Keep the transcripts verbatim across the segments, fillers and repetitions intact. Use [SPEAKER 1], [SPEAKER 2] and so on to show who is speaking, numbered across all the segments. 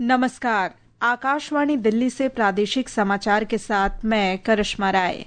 [SPEAKER 1] नमस्कार। आकाशवाणी दिल्ली से प्रादेशिक समाचार के साथ मैं करिश्मा राय।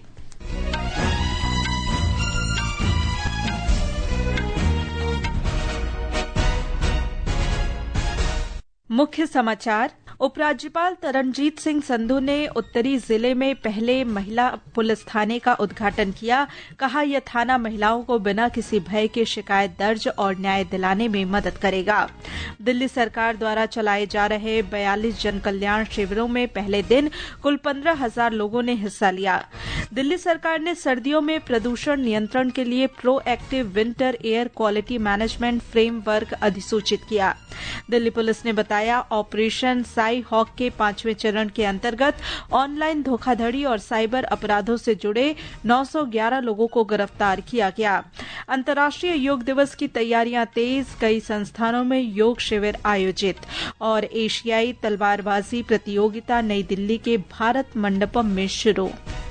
[SPEAKER 1] मुख्य समाचार। उपराज्यपाल तरनजीत सिंह संधू ने उत्तरी जिले में पहले महिला पुलिस थाने का उद्घाटन किया। कहा, यह थाना महिलाओं को बिना किसी भय के शिकायत दर्ज और न्याय दिलाने में मदद करेगा। दिल्ली सरकार द्वारा चलाए जा रहे बयालीस जन कल्याण शिविरों में पहले दिन कुल पंद्रह हजार लोगों ने हिस्सा लिया। दिल्ली सरकार ने सर्दियों में प्रदूषण नियंत्रण के लिए proactive winter air quality management framework अधिसूचित किया। दिल्ली पुलिस ने बताया, ऑपरेशन साई हॉक के पांचवें चरण के अंतर्गत ऑनलाइन धोखाधड़ी और साइबर अपराधों से जुड़े नौ सौ ग्यारह लोगों को गिरफ्तार किया गया। अंतर्राष्ट्रीय योग दिवस की तैयारियां तेज, कई संस्थानों में योग शिविर आयोजित। और एशियाई तलवारबाजी प्रतियोगिता नई दिल्ली के भारत मंडपम में शुरू।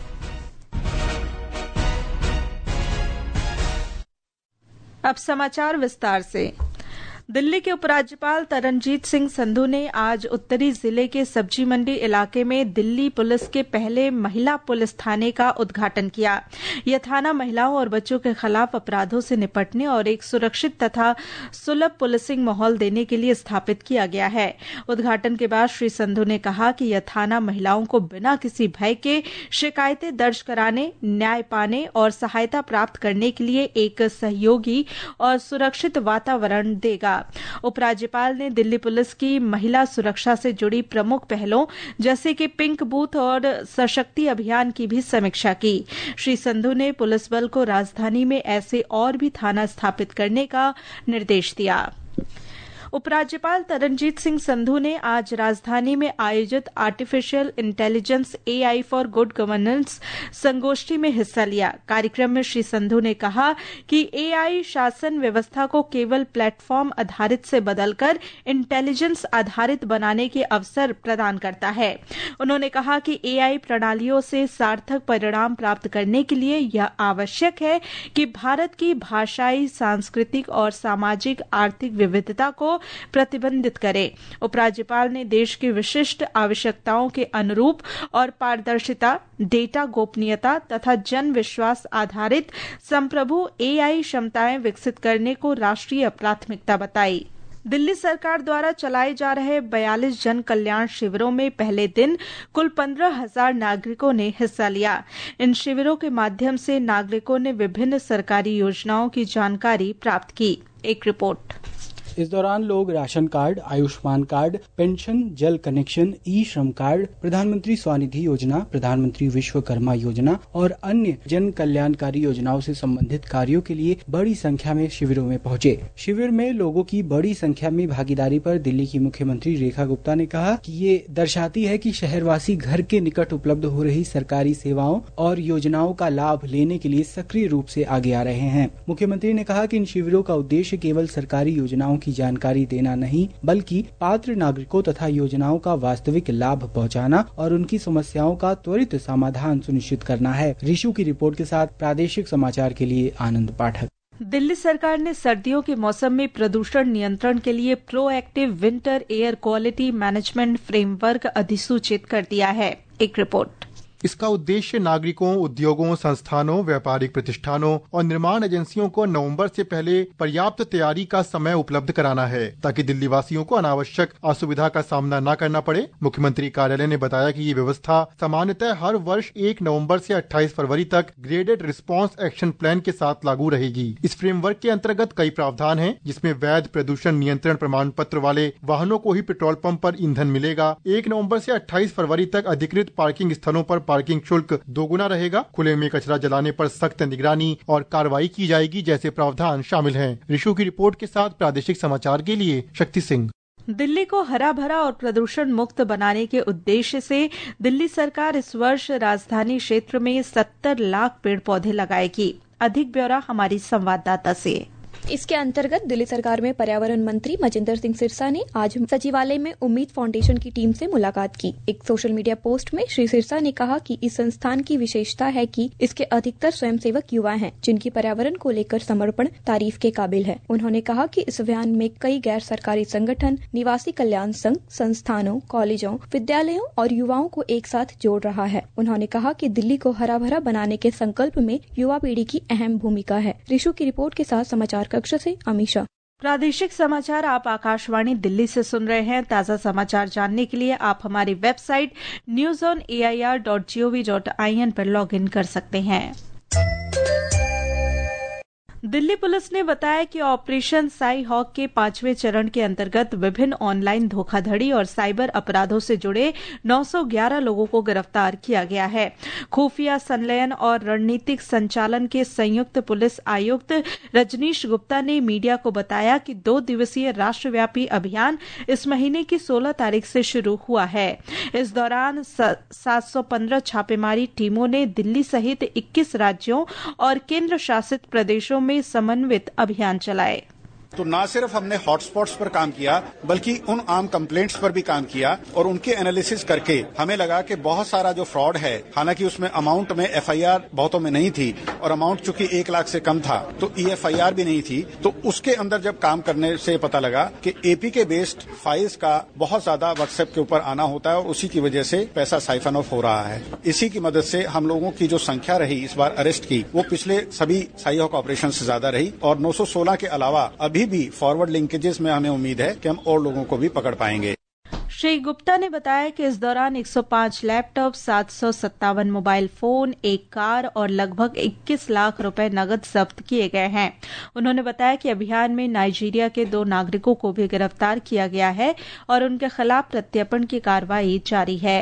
[SPEAKER 1] अब समाचार विस्तार से। दिल्ली के उपराज्यपाल तरनजीत सिंह संधू ने आज उत्तरी जिले के सब्जी मंडी इलाके में दिल्ली पुलिस के पहले महिला पुलिस थाने का उद्घाटन किया। यह थाना महिलाओं और बच्चों के खिलाफ अपराधों से निपटने और एक सुरक्षित तथा सुलभ पुलिसिंग माहौल देने के लिए स्थापित किया गया है। उद्घाटन के बाद श्री संधू ने कहा कि यह थाना महिलाओं को बिना किसी भय के शिकायतें दर्ज कराने, न्याय पाने और सहायता प्राप्त करने के लिए एक सहयोगी और सुरक्षित वातावरण देगा। उपराज्यपाल ने दिल्ली पुलिस की महिला सुरक्षा से जुड़ी प्रमुख पहलों जैसे कि पिंक बूथ और सशक्ति अभियान की भी समीक्षा की। श्री संधू ने पुलिस बल को राजधानी में ऐसे और भी थाना स्थापित करने का निर्देश दिया। उपराज्यपाल तरनजीत सिंह संधू ने आज राजधानी में आयोजित artificial intelligence AI for good governance संगोष्ठी में हिस्सा लिया। कार्यक्रम में श्री संधू ने कहा कि एआई शासन व्यवस्था को केवल प्लेटफॉर्म आधारित से बदलकर इंटेलिजेंस आधारित बनाने के अवसर प्रदान करता है। उन्होंने कहा कि एआई प्रणालियों से सार्थक परिणाम प्राप्त करने के लिए यह आवश्यक है कि भारत की भाषाई, सांस्कृतिक और सामाजिक आर्थिक विविधता को प्रतिबंधित करे। उपराज्यपाल ने देश की विशिष्ट आवश्यकताओं के अनुरूप और पारदर्शिता, डेटा गोपनीयता तथा जन विश्वास आधारित संप्रभु एआई क्षमताएं विकसित करने को राष्ट्रीय प्राथमिकता बताई। दिल्ली सरकार द्वारा चलाए जा रहे बयालीस जन कल्याण शिविरों में पहले दिन कुल पंद्रह हजार नागरिकों ने हिस्सा लिया। इन शिविरों के माध्यम से नागरिकों ने विभिन्न सरकारी योजनाओं की जानकारी प्राप्त की। एक रिपोर्ट।
[SPEAKER 2] इस दौरान लोग ration card, Ayushman card, pension, जल कनेक्शन, ई श्रम कार्ड, प्रधानमंत्री स्वनिधि योजना, प्रधानमंत्री विश्वकर्मा योजना और अन्य जन कल्याणकारी योजनाओं से संबंधित कार्यों के लिए बड़ी संख्या में शिविरों में पहुंचे। शिविर में लोगों की बड़ी संख्या में भागीदारी पर दिल्ली की मुख्यमंत्री रेखा गुप्ता ने कहा कि ये दर्शाती है कि शहरवासी घर के निकट उपलब्ध हो रही सरकारी सेवाओं और योजनाओं का लाभ लेने के लिए सक्रिय रूप से आगे आ रहे हैं। मुख्यमंत्री ने कहा कि इन शिविरों का उद्देश्य केवल सरकारी योजनाओं की जानकारी देना नहीं, बल्कि पात्र नागरिकों तथा योजनाओं का वास्तविक लाभ पहुंचाना और उनकी समस्याओं का त्वरित समाधान सुनिश्चित करना है। ऋषु की रिपोर्ट के साथ प्रादेशिक समाचार के लिए आनंद पाठक।
[SPEAKER 1] दिल्ली सरकार ने सर्दियों के मौसम में प्रदूषण नियंत्रण के लिए proactive winter air quality management framework अधिसूचित कर दिया है। एक रिपोर्ट।
[SPEAKER 3] इसका उद्देश्य नागरिकों, उद्योगों, संस्थानों, व्यापारिक प्रतिष्ठानों और निर्माण एजेंसियों को नवंबर से पहले पर्याप्त तैयारी का समय उपलब्ध कराना है, ताकि दिल्ली वासियों को अनावश्यक असुविधा का सामना न करना पड़े। मुख्यमंत्री कार्यालय ने बताया कि ये व्यवस्था सामान्यतः हर वर्ष एक नवंबर से अट्ठाईस फरवरी तक ग्रेडेड रिस्पांस एक्शन प्लान के साथ लागू रहेगी। इस फ्रेमवर्क के अंतर्गत कई प्रावधान हैं, जिसमें वैध प्रदूषण नियंत्रण प्रमाण पत्र वाले वाहनों को ही पेट्रोल पंप पर ईंधन मिलेगा। एक नवंबर से अट्ठाईस फरवरी तक अधिकृत पार्किंग स्थलों पर पार्किंग शुल्क दोगुना रहेगा। खुले में कचरा जलाने पर सख्त निगरानी और कार्रवाई की जाएगी, जैसे प्रावधान शामिल हैं। ऋषु की रिपोर्ट के साथ प्रादेशिक समाचार के लिए शक्ति सिंह।
[SPEAKER 1] दिल्ली को हरा भरा और प्रदूषण मुक्त बनाने के उद्देश्य से दिल्ली सरकार इस वर्ष राजधानी क्षेत्र में सत्तर लाख पेड़ पौधे लगाएगी। अधिक ब्यौरा हमारी संवाददाता से।
[SPEAKER 4] इसके अंतर्गत दिल्ली सरकार में पर्यावरण मंत्री मजिंदर सिंह सिरसा ने आज सचिवालय में उम्मीद फाउंडेशन की टीम से मुलाकात की। एक सोशल मीडिया पोस्ट में श्री सिरसा ने कहा कि इस संस्थान की विशेषता है कि इसके अधिकतर स्वयंसेवक युवा हैं, जिनकी पर्यावरण को लेकर समर्पण तारीफ के काबिल है। उन्होंने कहा कि इस अभियान में कई गैर सरकारी संगठन, निवासी कल्याण संघ, संस्थानों, कॉलेजों, विद्यालयों और युवाओं को एक साथ जोड़ रहा है। उन्होंने कहा कि दिल्ली को हरा भरा बनाने के संकल्प में युवा पीढ़ी की अहम भूमिका है। ऋषु की रिपोर्ट के साथ समाचार कक्ष से अमीशा।
[SPEAKER 1] प्रादेशिक समाचार आप आकाशवाणी दिल्ली से सुन रहे हैं। ताज़ा समाचार जानने के लिए आप हमारी website news on A I R dot G O V dot I N पर लॉग इन कर सकते हैं। दिल्ली पुलिस ने बताया कि ऑपरेशन साई हॉक के पांचवें चरण के अंतर्गत विभिन्न ऑनलाइन धोखाधड़ी और साइबर अपराधों से जुड़े नौ सौ ग्यारह लोगों को गिरफ्तार किया गया है। खुफिया संलयन और रणनीतिक संचालन के संयुक्त पुलिस आयुक्त रजनीश गुप्ता ने मीडिया को बताया कि दो दिवसीय राष्ट्रव्यापी अभियान इस महीने की सोलह तारीख से शुरू हुआ है। इस दौरान सात सौ पंद्रह छापेमारी टीमों ने दिल्ली सहित इक्कीस राज्यों और केंद्र शासित प्रदेशों में समन्वित अभियान चलाए।
[SPEAKER 5] तो ना सिर्फ हमने हॉटस्पॉट्स पर काम किया बल्कि उन आम कंप्लेंट्स पर भी काम किया और उनके एनालिसिस करके हमें लगा कि बहुत सारा जो फ्रॉड है, हालांकि उसमें अमाउंट में एफ आई आर बहुतों में नहीं थी और अमाउंट चूंकि एक लाख से कम था तो ई एफ आई आर भी नहीं थी, तो उसके अंदर जब काम करने से पता लगा कि A P K based files का बहुत ज्यादा व्हाट्सएप के ऊपर आना होता है और उसी की वजह से पैसा साइफन ऑफ हो रहा है। इसी की मदद से हम लोगों की जो संख्या रही इस बार अरेस्ट की वो पिछले सभी साई हॉक ऑपरेशन से ज्यादा रही और नौ सौ सोलह के अलावा अभी भी फॉरवर्ड लिंकेजेस में हमें उम्मीद है कि हम और लोगों को भी पकड़ पाएंगे।
[SPEAKER 1] श्री गुप्ता ने बताया कि इस दौरान एक सौ पांच लैपटॉप, सात सौ सत्तावन मोबाइल फोन, एक कार और लगभग इक्कीस लाख रुपए नकद जब्त किए गए हैं। उन्होंने बताया कि अभियान में नाइजीरिया के दो नागरिकों को भी गिरफ्तार किया गया है और उनके खिलाफ प्रत्यर्पण की कार्रवाई जारी है।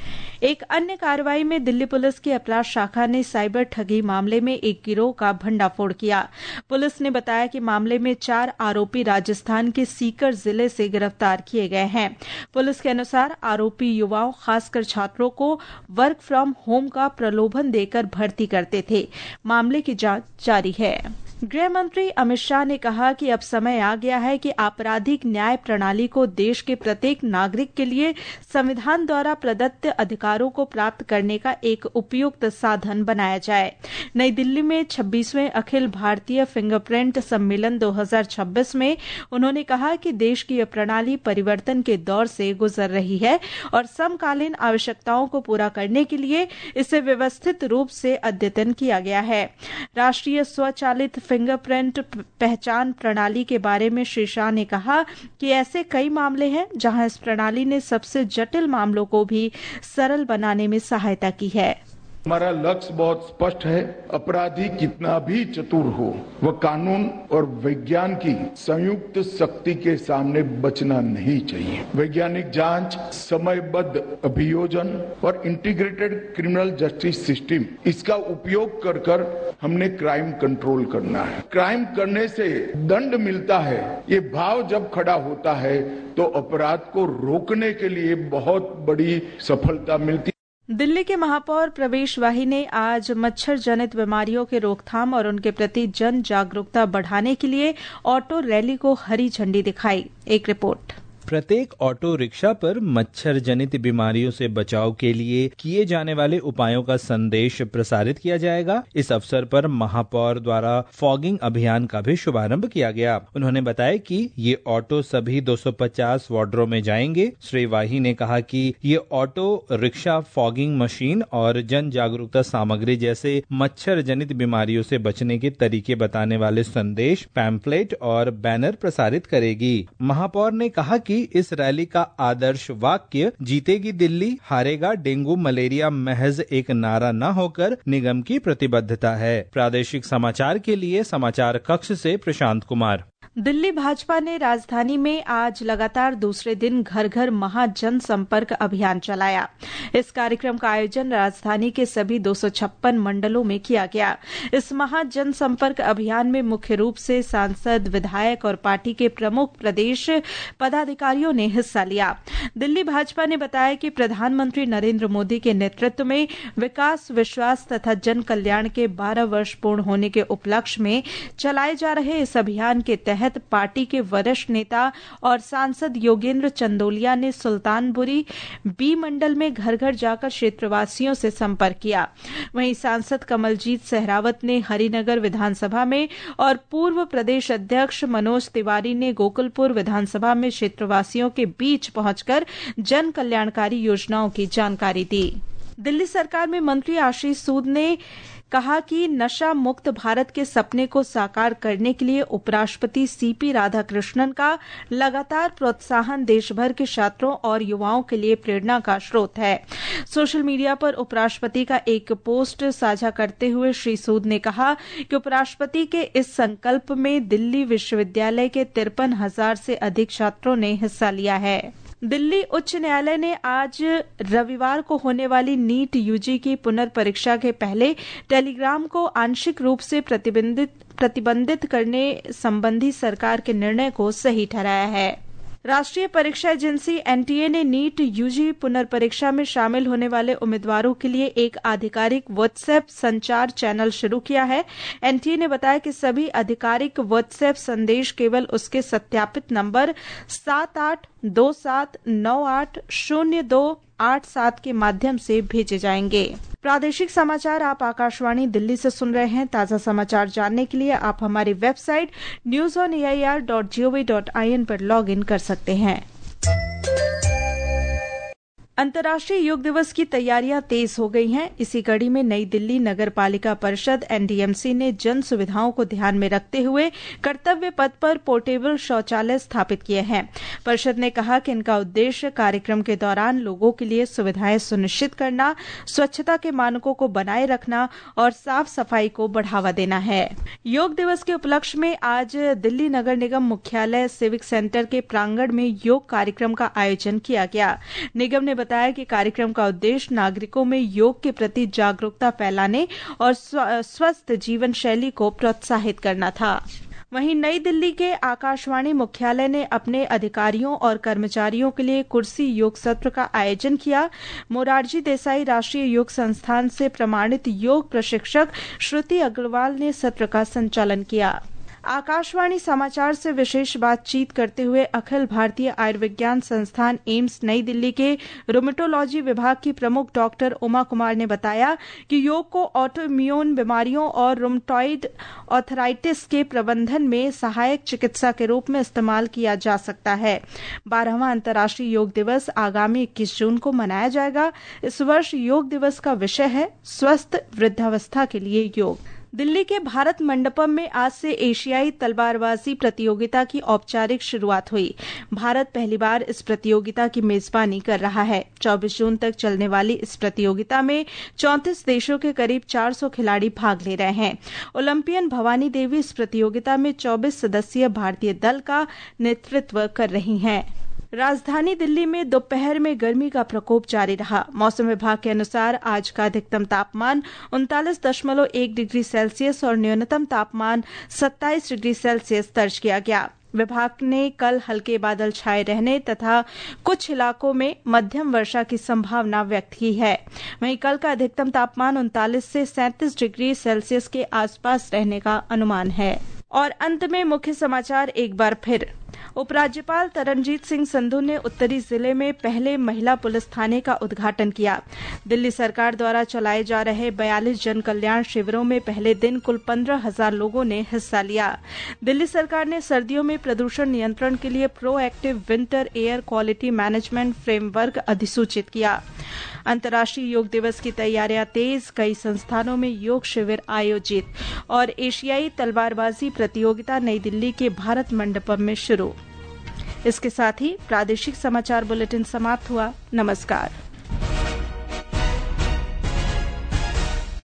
[SPEAKER 1] एक अन्य कार्रवाई में दिल्ली पुलिस की अपराध शाखा ने साइबर ठगी मामले में एक गिरोह का भंडाफोड़ किया। पुलिस ने बताया कि मामले में चार आरोपी राजस्थान के सीकर जिले से गिरफ्तार किए गए हैं। पुलिस के अनुसार आरोपी युवाओं, खासकर छात्रों को वर्क फ्रॉम होम का प्रलोभन देकर भर्ती करते थे। मामले की जांच जारी है। गृह मंत्री अमित शाह ने कहा कि अब समय आ गया है कि आपराधिक न्याय प्रणाली को देश के प्रत्येक नागरिक के लिए संविधान द्वारा प्रदत्त अधिकारों को प्राप्त करने का एक उपयुक्त साधन बनाया जाए। नई दिल्ली में छब्बीसवें अखिल भारतीय फिंगरप्रिंट सम्मेलन दो हज़ार छब्बीस में उन्होंने कहा कि देश की यह प्रणाली परिवर्तन के दौर से गुजर रही है और समकालीन आवश्यकताओं को पूरा करने के लिए इसे व्यवस्थित रूप से अद्यतन किया गया है। राष्ट्रीय स्वचालित फिंगरप्रिंट पहचान प्रणाली के बारे में श्री शाह ने कहा कि ऐसे कई मामले हैं जहां इस प्रणाली ने सबसे जटिल मामलों को भी सरल बनाने में सहायता की है।
[SPEAKER 6] हमारा लक्ष्य बहुत स्पष्ट है। अपराधी कितना भी चतुर हो, वह कानून और विज्ञान की संयुक्त शक्ति के सामने बचना नहीं चाहिए। वैज्ञानिक जांच, समयबद्ध अभियोजन और इंटीग्रेटेड क्रिमिनल जस्टिस सिस्टम, इसका उपयोग कर कर हमने क्राइम कंट्रोल करना है। क्राइम करने से दंड मिलता है, ये भाव जब खड़ा होता है तो अपराध को रोकने के लिए बहुत बड़ी सफलता मिलती है।
[SPEAKER 1] दिल्ली के महापौर प्रवेश वाही ने आज मच्छर जनित बीमारियों के रोकथाम और उनके प्रति जन जागरूकता बढ़ाने के लिए ऑटो रैली को हरी झंडी दिखाई। एक रिपोर्ट।
[SPEAKER 7] प्रत्येक ऑटो रिक्शा पर मच्छर जनित बीमारियों से बचाव के लिए किए जाने वाले उपायों का संदेश प्रसारित किया जाएगा। इस अवसर पर महापौर द्वारा फॉगिंग अभियान का भी शुभारंभ किया गया। उन्होंने बताया कि ये ऑटो सभी दो सौ पचास वार्डों में जाएंगे। श्री वाही ने कहा कि ये ऑटो रिक्शा फॉगिंग मशीन और जन जागरूकता सामग्री जैसे मच्छर जनित बीमारियों से बचने के तरीके बताने वाले संदेश, पैम्फलेट और बैनर प्रसारित करेगी। महापौर ने कहा कि इस रैली का आदर्श वाक्य जीतेगी दिल्ली, हारेगा डेंगू मलेरिया महज एक नारा न होकर निगम की प्रतिबद्धता है। प्रादेशिक समाचार के लिए समाचार कक्ष से प्रशांत कुमार।
[SPEAKER 1] दिल्ली भाजपा ने राजधानी में आज लगातार दूसरे दिन घर घर महा जन संपर्क अभियान चलाया। इस कार्यक्रम का आयोजन राजधानी के सभी दो सौ छप्पन मंडलों में किया गया। इस महा जन संपर्क अभियान में मुख्य रूप से सांसद, विधायक और पार्टी के प्रमुख प्रदेश पदाधिकारियों ने हिस्सा लिया। दिल्ली भाजपा ने बताया कि प्रधानमंत्री नरेंद्र मोदी के नेतृत्व में विकास, विश्वास तथा जन कल्याण के बारह वर्ष पूर्ण होने के उपलक्ष्य में चलाए जा रहे इस अभियान के तहत पार्टी के वरिष्ठ नेता और सांसद योगेंद्र चंदोलिया ने सुल्तानपुरी बी मंडल में घर घर जाकर क्षेत्रवासियों से संपर्क किया। वहीं सांसद कमलजीत सहरावत ने हरिनगर विधानसभा में और पूर्व प्रदेश अध्यक्ष मनोज तिवारी ने गोकुलपुर विधानसभा में क्षेत्रवासियों के बीच पहुंचकर जन कल्याणकारी योजनाओं की जानकारी दी। दिल्ली सरकार में मंत्री आशीष सूद ने कहा कि नशा मुक्त भारत के सपने को साकार करने के लिए उपराष्ट्रपति सीपी राधाकृष्णन का लगातार प्रोत्साहन देश भर के छात्रों और युवाओं के लिए प्रेरणा का स्रोत है। सोशल मीडिया पर उपराष्ट्रपति का एक पोस्ट साझा करते हुए श्री सूद ने कहा कि उपराष्ट्रपति के इस संकल्प में दिल्ली विश्वविद्यालय के तिरपन हजार से अधिक छात्रों ने हिस्सा लिया है। दिल्ली उच्च न्यायालय ने आज रविवार को होने वाली नीट यूजी की पुनर्परीक्षा के पहले टेलीग्राम को आंशिक रूप से प्रतिबंधित प्रतिबंधित करने संबंधी सरकार के निर्णय को सही ठहराया है। राष्ट्रीय परीक्षा एजेंसी एनटीए ने नीट यूजी पुनर्परीक्षा में शामिल होने वाले उम्मीदवारों के लिए एक आधिकारिक व्हाट्सएप संचार चैनल शुरू किया है। एनटीए ने बताया कि सभी आधिकारिक व्हाट्सएप संदेश केवल उसके सत्यापित नंबर सात आठ दो सात नौ आठ शून्य दो आठ सात के माध्यम से भेजे जाएंगे। प्रादेशिक समाचार आप आकाशवाणी दिल्ली से सुन रहे हैं। ताजा समाचार जानने के लिए आप हमारी website news on A I R dot G O V dot I N पर लॉग इन कर सकते हैं। अंतर्राष्ट्रीय योग दिवस की तैयारियां तेज हो गई हैं। इसी कड़ी में नई दिल्ली नगर पालिका परिषद एनडीएमसी ने जन सुविधाओं को ध्यान में रखते हुए कर्तव्य पथ पर पोर्टेबल शौचालय स्थापित किए हैं। परिषद ने कहा कि इनका उद्देश्य कार्यक्रम के दौरान लोगों के लिए सुविधाएं सुनिश्चित करना, स्वच्छता के मानकों को बनाए रखना और साफ सफाई को बढ़ावा देना है। योग दिवस के उपलक्ष्य में आज दिल्ली नगर निगम मुख्यालय सिविक सेंटर के प्रांगण में योग कार्यक्रम का आयोजन किया गया। निगम ने बताया कि कार्यक्रम का उद्देश्य नागरिकों में योग के प्रति जागरूकता फैलाने और स्वस्थ जीवन शैली को प्रोत्साहित करना था। वहीं नई दिल्ली के आकाशवाणी मुख्यालय ने अपने अधिकारियों और कर्मचारियों के लिए कुर्सी योग सत्र का आयोजन किया। मोरारजी देसाई राष्ट्रीय योग संस्थान से प्रमाणित योग प्रशिक्षक श्रुति अग्रवाल ने सत्र का संचालन किया। आकाशवाणी समाचार से विशेष बातचीत करते हुए अखिल भारतीय आयुर्विज्ञान संस्थान एम्स नई दिल्ली के रोमेटोलॉजी विभाग की प्रमुख डॉक्टर उमा कुमार ने बताया कि योग को ऑटोइम्यून बीमारियों और रुमेटॉइड आर्थराइटिस के प्रबंधन में सहायक चिकित्सा के रूप में इस्तेमाल किया जा सकता है। बारहवां अंतर्राष्ट्रीय योग दिवस आगामी इक्कीस जून को मनाया जाएगा। इस वर्ष योग दिवस का विषय है स्वस्थ वृद्धावस्था के लिए योग। दिल्ली के भारत मंडपम में आज से एशियाई तलवारबाजी प्रतियोगिता की औपचारिक शुरुआत हुई। भारत पहली बार इस प्रतियोगिता की मेजबानी कर रहा है। चौबीस जून तक चलने वाली इस प्रतियोगिता में चौंतीस देशों के करीब चार सौ खिलाड़ी भाग ले रहे हैं। ओलंपियन भवानी देवी इस प्रतियोगिता में चौबीस सदस्यीय भारतीय दल का नेतृत्व कर रही हैं। राजधानी दिल्ली में दोपहर में गर्मी का प्रकोप जारी रहा। मौसम विभाग के अनुसार आज का अधिकतम तापमान उनतालीस दशमलव एक डिग्री सेल्सियस और न्यूनतम तापमान सत्ताईस डिग्री सेल्सियस दर्ज किया गया। विभाग ने कल हल्के बादल छाए रहने तथा कुछ इलाकों में मध्यम वर्षा की संभावना व्यक्त की है। वहीं कल का अधिकतम तापमान उनतालीस से सैंतीस डिग्री सेल्सियस के आसपास रहने का अनुमान है। और अंत में मुख्य समाचार एक बार फिर। उपराज्यपाल तरनजीत सिंह संधू ने उत्तरी जिले में पहले महिला पुलिस थाने का उद्घाटन किया। दिल्ली सरकार द्वारा चलाए जा रहे बयालीस जन कल्याण शिविरों में पहले दिन कुल पंद्रह हजार लोगों ने हिस्सा लिया। दिल्ली सरकार ने सर्दियों में प्रदूषण नियंत्रण के लिए proactive winter air quality management framework अधिसूचित किया। अंतर्राष्ट्रीय योग दिवस की तैयारियां तेज, कई संस्थानों में योग शिविर आयोजित और एशियाई तलवारबाजी प्रतियोगिता नई दिल्ली के भारत मंडपम में शुरू। इसके साथ ही प्रादेशिक समाचार बुलेटिन समाप्त हुआ। नमस्कार।